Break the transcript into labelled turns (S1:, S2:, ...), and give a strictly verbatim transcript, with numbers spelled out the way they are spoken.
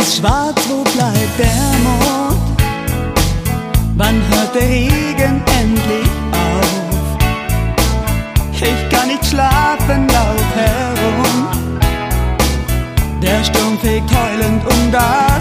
S1: ist schwarz, wo bleibt der Mond? Wann hört der Regen endlich auf? Ich kann nicht schlafen, lauf herum. Der Sturm fegt heulend um das